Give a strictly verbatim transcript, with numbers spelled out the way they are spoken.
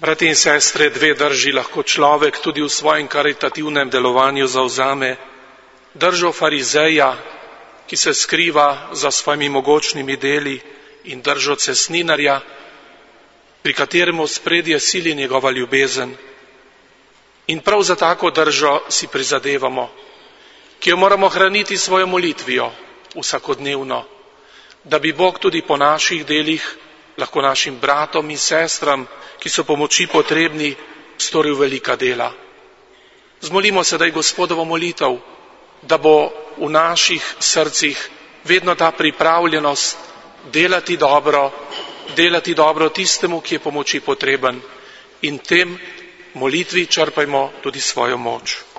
Brati in sestre, dve drži lahko človek tudi v svojem karitativnem delovanju zavzame. Držo farizeja, ki se skriva za svojimi mogočnimi deli, in držo cestninarja, pri katerem v spredje sili njegova ljubezen. In prav za tako držo si prizadevamo, ki jo moramo hraniti svojo molitvijo vsakodnevno, da bi Bog tudi po naših delih lahko našim bratom in sestram, ki so pomoči potrebni, storil velika dela. Zmolimo se, da je Gospodovo molitev, da bo v naših srcih vedno ta pripravljenost delati dobro, delati dobro tistemu, ki je pomoči potreben, in tem molitvi črpajmo tudi svojo moč.